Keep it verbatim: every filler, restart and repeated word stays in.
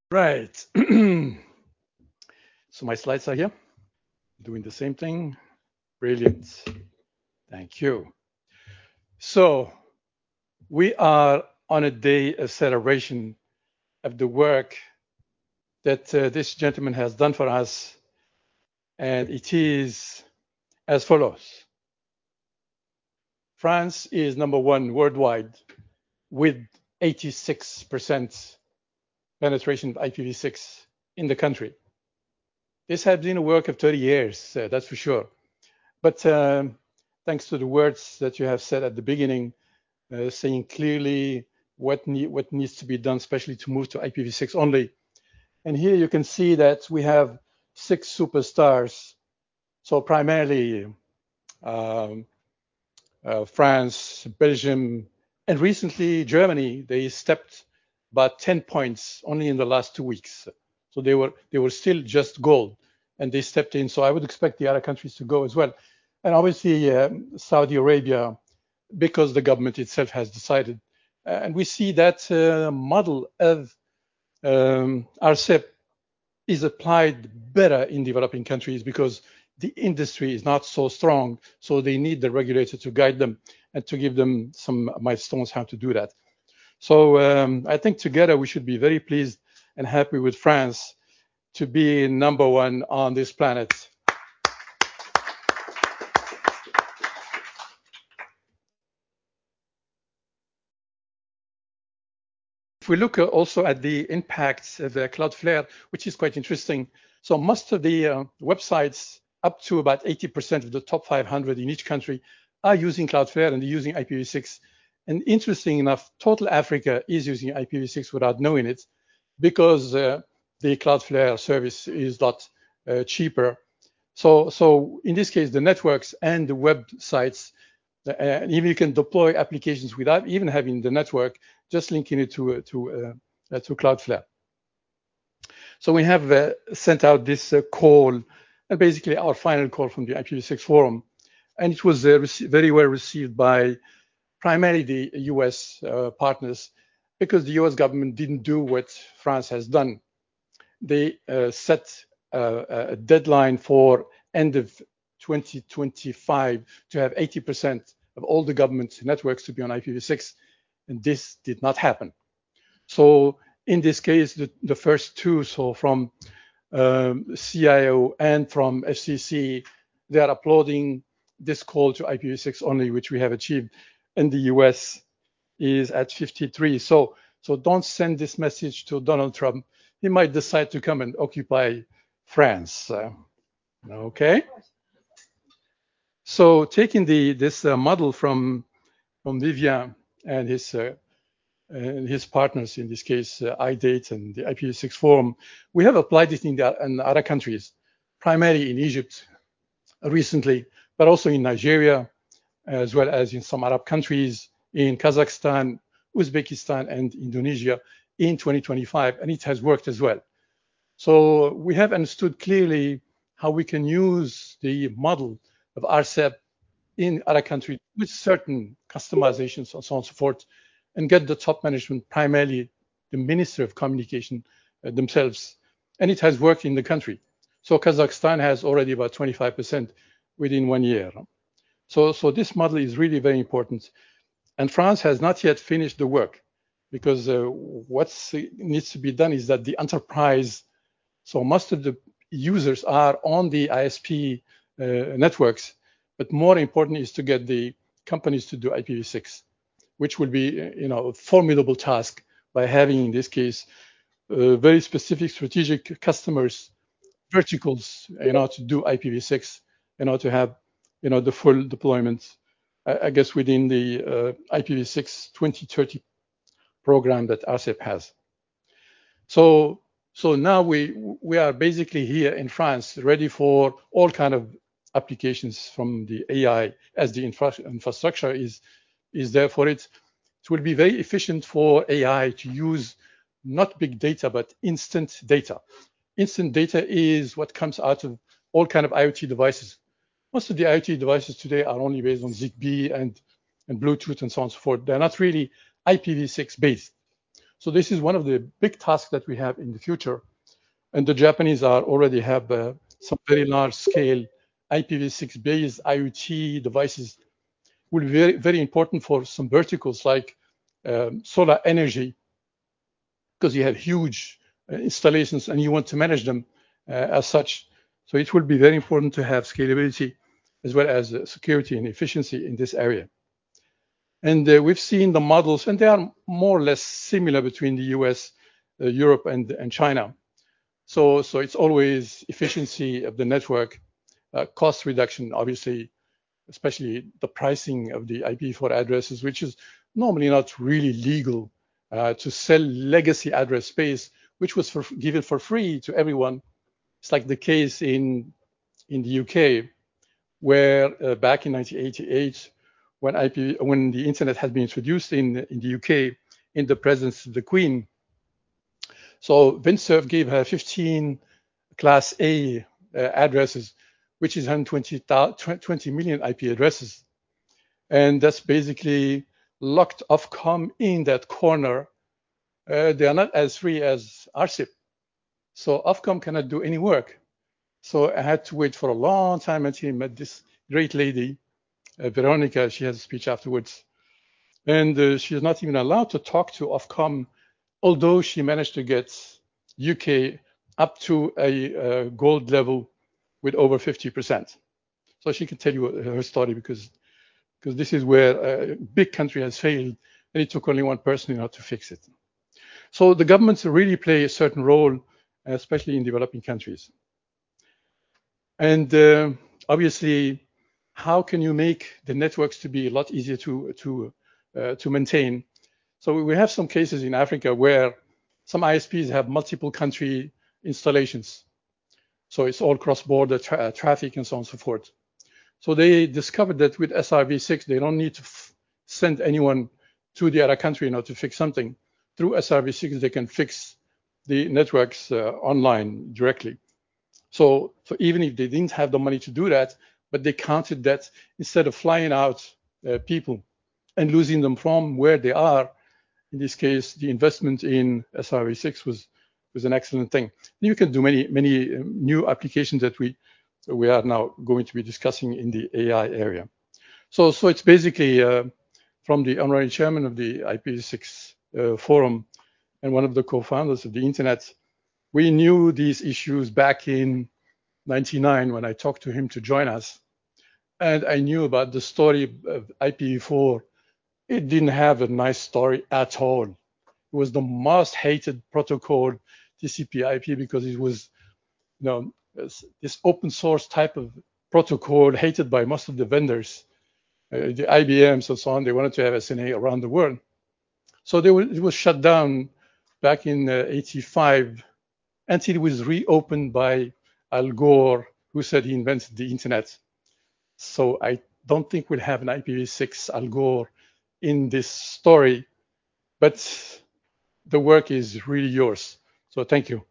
Right. So my slides are here, doing the same thing. Brilliant. Thank you. So we are on a day of celebration of the work that uh, this gentleman has done for us, and it is as follows. France is number one worldwide with eighty-six percent penetration of I P v six in the country. This has been a work of thirty years, uh, that's for sure. But um, thanks to the words that you have said at the beginning, uh, saying clearly what, need, what needs to be done, especially to move to I P v six only. And here you can see that we have six superstars. So primarily um, uh, France, Belgium, and recently Germany. They stepped about ten points only in the last two weeks. So they were they were still just gold, and they stepped in. So I would expect the other countries to go as well. And obviously um, Saudi Arabia, because the government itself has decided. Uh, and we see that uh, model of um, R C E P is applied better in developing countries because the industry is not so strong. So they need the regulator to guide them and to give them some milestones how to do that. So um, I think together we should be very pleased and happy with France to be number one on this planet. If we look also at the impacts of uh, Cloudflare, which is quite interesting. So most of the uh, websites, up to about eighty percent of the top five hundred in each country, are using Cloudflare and they're using I P v six. And interesting enough, total Africa is using I P v six without knowing it because uh, the Cloudflare service is a lot uh, cheaper. So, so in this case, the networks and the websites, uh, and even you can deploy applications without even having the network, just linking it to uh, to uh, to Cloudflare. So we have uh, sent out this uh, call, and basically our final call from the I P v six forum, and it was uh, very well received by primarily the U S uh, partners, because the U S government didn't do what France has done. They uh, set uh, a deadline for end of twenty twenty-five to have eighty percent of all the government networks to be on I P v six, and this did not happen. So in this case, the, the first two, so from um, C I O and from F C C, they are applauding this call to I P v six only, which we have achieved. And the U S is at fifty-three. So, so don't send this message to Donald Trump. He might decide to come and occupy France. Uh, okay. So taking the this uh, model from from Vivien and his uh, and his partners, in this case, uh, I DATE and the I P v six forum, we have applied it in, the, in other countries, primarily in Egypt recently, but also in Nigeria, as well as in some Arab countries, in Kazakhstan, Uzbekistan, and Indonesia in twenty twenty-five, and it has worked as well. So we have understood clearly how we can use the model of R C E P in other countries with certain customizations and so on and so forth, and get the top management, primarily the Minister of Communication uh, themselves. And it has worked in the country. So Kazakhstan has already about twenty-five percent within one year. So, so this model is really very important. And France has not yet finished the work, because uh, what needs to be done is that the enterprise, so most of the users are on the I S P uh, networks, but more important is to get the companies to do I P v six, which will be, you know, a formidable task by having, in this case, uh, very specific strategic customers, verticals, you know, to do I P v six, you know, to have, you know, the full deployment, I, I guess, within the uh, I P v six twenty thirty program that R C E P has. So, so now we we are basically here in France, ready for all kind of applications from the A I, as the infra infrastructure is is there for it. It will be very efficient for A I to use not big data, but instant data. Instant data is what comes out of all kind of IoT devices. Most of the IoT devices today are only based on Zigbee and, and Bluetooth and so on and so forth. They're not really I P v six based. So this is one of the big tasks that we have in the future. And the Japanese are already have uh, some very large scale I P v six based IoT devices will be very, very important for some verticals like um, solar energy, because you have huge uh, installations and you want to manage them uh, as such. So it will be very important to have scalability as well as uh, security and efficiency in this area. And uh, we've seen the models, and they are more or less similar between the U S, uh, Europe, and, and China. So, so it's always efficiency of the network, uh, cost reduction, obviously, especially the pricing of the I P v four addresses, which is normally not really legal uh, to sell legacy address space, which was for, given for free to everyone. It's like the case in, in the U K, where uh, back in nineteen eighty-eight, when I P when the internet had been introduced in, in the U K in the presence of the Queen. So Windsurf gave her fifteen class A uh, addresses, which is one hundred twenty million I P addresses. And that's basically locked Ofcom in that corner. Uh, they are not as free as R C I P. So Ofcom cannot do any work. So I had to wait for a long time until I met this great lady, uh, Veronica. She has a speech afterwards. And uh, she is not even allowed to talk to Ofcom, although she managed to get U K up to a uh, gold level with over fifty percent. So she can tell you her story, because because this is where a big country has failed, and it took only one person in order to fix it. So the governments really play a certain role, especially in developing countries. And uh, obviously, how can you make the networks to be a lot easier to to uh, to maintain? So we have some cases in Africa where some I S Ps have multiple country installations. So it's all cross-border tra traffic and so on and so forth. So they discovered that with S R v six, they don't need to send anyone to the other country in order to fix something. Through S R v six, they can fix the networks uh, online directly. So, so even if they didn't have the money to do that, but they counted that instead of flying out uh, people and losing them from where they are, in this case, the investment in S R v six was, was an excellent thing. You can do many, many new applications that we, we are now going to be discussing in the A I area. So, so it's basically uh, from the honorary chairman of the I P v six uh, forum and one of the co-founders of the internet. We knew these issues back in ninety-nine when I talked to him to join us. And I knew about the story of I P v four. It didn't have a nice story at all. It was the most hated protocol, T C P I P, because it was, you know, this open source type of protocol hated by most of the vendors, uh, the I B Ms and so on. They wanted to have S N A around the world. So they were, it was shut down back in uh, eighty-five until it was reopened by Al Gore, who said he invented the internet. So I don't think we'll have an I P v six Al Gore in this story, but the work is really yours. So thank you.